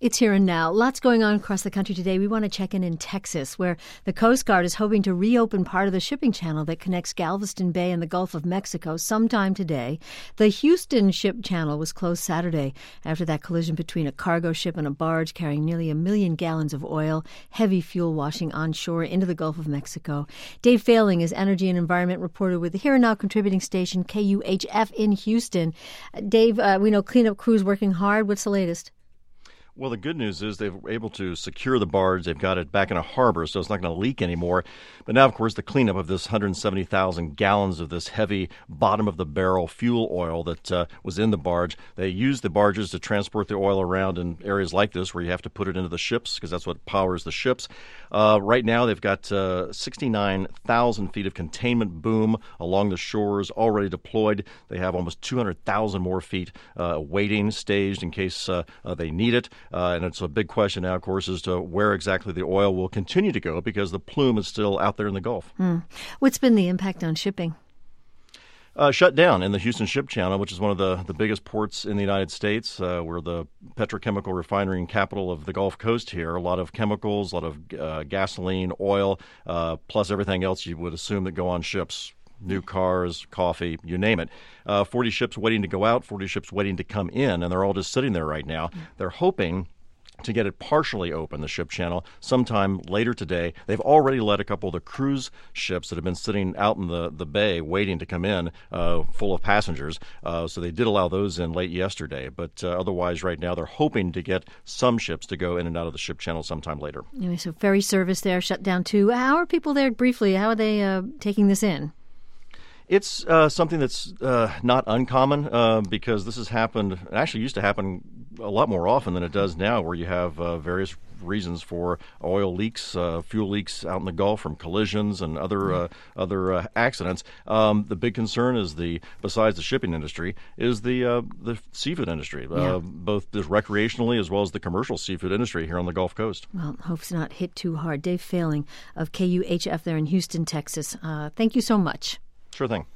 It's here and now. Lots going on across the country today. We want to check in Texas, where the Coast Guard is hoping to reopen part of the shipping channel that connects Galveston Bay and the Gulf of Mexico sometime today. The Houston ship channel was closed Saturday after that collision between a cargo ship and a barge carrying nearly 1 million gallons of oil, heavy fuel washing onshore into the Gulf of Mexico. Dave Failing is energy and environment reporter with the Here and Now contributing station KUHF in Houston. Dave, we know cleanup crews working hard. What's the latest? Well, the good news is they were able to secure the barge. They've got it back in a harbor, so it's not going to leak anymore. But now, of course, the cleanup of this 170,000 gallons of this heavy bottom-of-the-barrel fuel oil that was in the barge. They use the barges to transport the oil around in areas like this where you have to put it into the ships because that's what powers the ships. Right now, they've got 69,000 feet of containment boom along the shores already deployed. They have almost 200,000 more feet waiting, staged in case they need it. And it's a big question now, of course, as to where exactly the oil will continue to go because the plume is still out there in the Gulf. What's been the impact on shipping? Shut down in the Houston Ship Channel, which is one of the biggest ports in the United States. We're the petrochemical refinery capital of the Gulf Coast here. A lot of chemicals, a lot of gasoline, oil, plus everything else you would assume that go on ships. New cars, coffee, you name it. 40 ships waiting to go out, 40 ships waiting to come in, and they're all just sitting there right now. They're hoping to get it partially open, the ship channel, sometime later today. They've already let a couple of the cruise ships that have been sitting out in the bay waiting to come in full of passengers. So they did allow those in late yesterday. But otherwise, right now, they're hoping to get some ships to go in and out of the ship channel sometime later. Anyway, so ferry service there shut down too. How are people there briefly? How are they taking this in? It's something that's not uncommon because this has happened. It actually used to happen a lot more often than it does now, where you have various reasons for oil leaks, fuel leaks out in the Gulf from collisions and other accidents. The big concern is besides the shipping industry, is the seafood industry, both the recreationally as well as the commercial seafood industry here on the Gulf Coast. Well, hope it's not hit too hard. Dave Failing of KUHF there in Houston, Texas. Thank you so much. Sure thing.